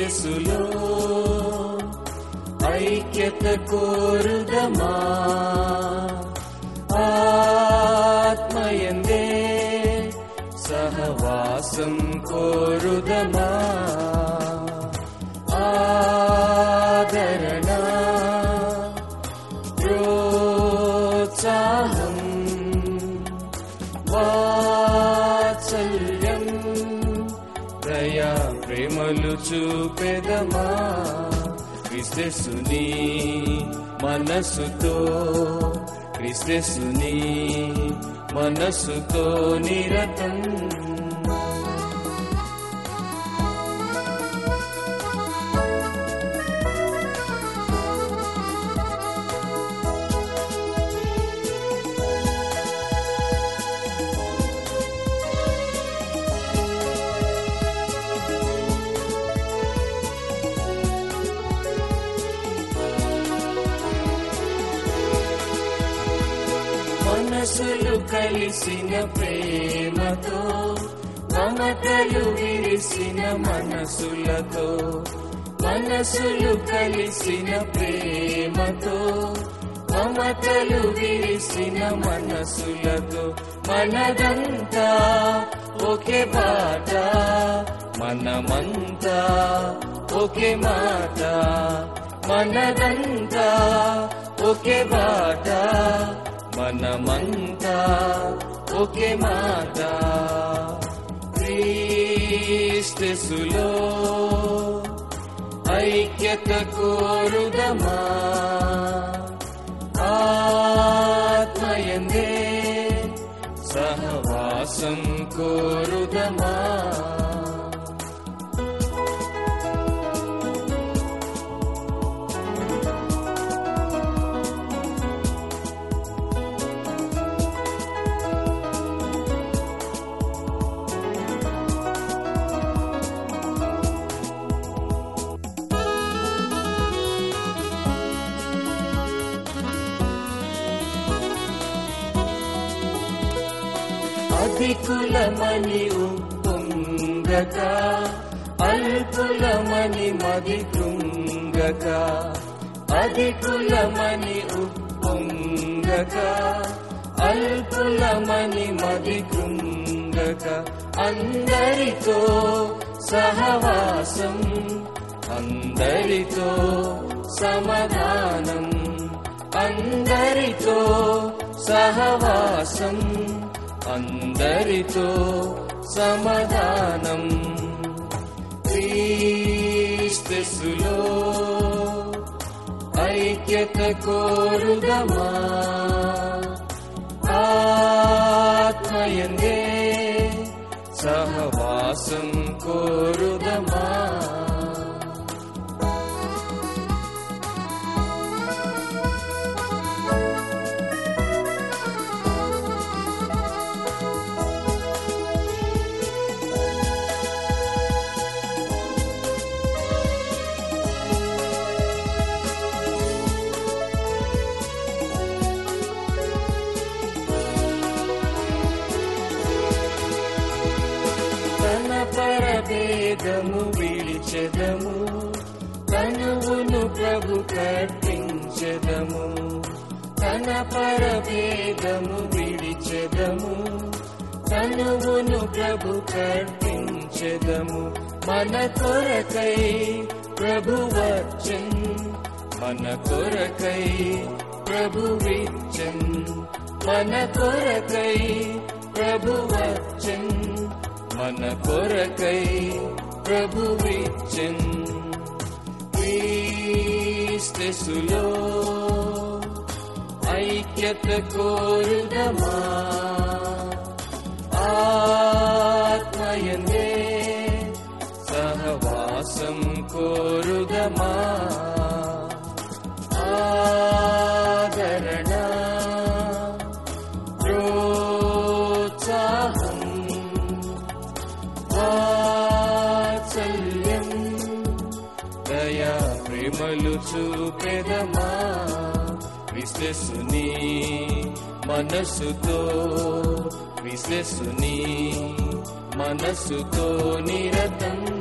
క్రీస్తులో ఐక్యత కోరుదమా, ఆత్మయందే సహవాసం కోరుదమా, ఆదరణ ప్రోత్సాహం వాత్సల్యం దయా ప్రేమలు చూపెదమా, క్రీస్తుని మనసుతో, క్రీస్తుని మనసుతో నిరతం. మనసులు కలిసిన ప్రేమతో, మమతలు విరిసిన మనసులతో, మనసులు కలిసిన ప్రేమతో, మమతలు విరిసిన మనసులతో, మనదంతా ఒకే బాట, మనమంతా ఒకే మాట, మనదంతా ఒకే బాట, మనమంతా ఒకే మాట, క్రీస్తులో ఐక్యత కోరుదమా, ఆత్మయందే సహవాసం కోరుదమా. అధికులమని ఉప్పొంగక, అల్పులమని మది కృంగక, అధికులమని ఉప్పొంగక, అల్పులమని మది కృంగక, అందరితో సహవాసం, అందరితో సమాధానం, అందరితో సహవాసం, అందరితో సమాధానం, క్రీస్తులో ఐక్యత కోరుదమా, ఆత్మయందే సహవాసం కోరుదమా. పరభేదము విడిచెదము, తనువును ప్రభు కర్పించెదము, తన పరభేదము విడిచెదము, తనువును ప్రభు కర్పించెదము, మన కొరకై ప్రభు వచ్చెన్, మన కొరకై ప్రభు విచ్చన్, మన కొరకై ప్రభు వచ్చెన్, మన కొరకై ప్రభు విచ్చన్, క్రీస్తులో ఐక్యత కోరుదమా, ఆత్మయందే సహవాసం కోరుదమా, ఆదరణ ప్రోత్సాహం వాత్సల్యం దయా ప్రేమలు చూపెదమా, క్రీస్తుని మనసుతో, క్రీస్తుని మనసుతో నిరతం.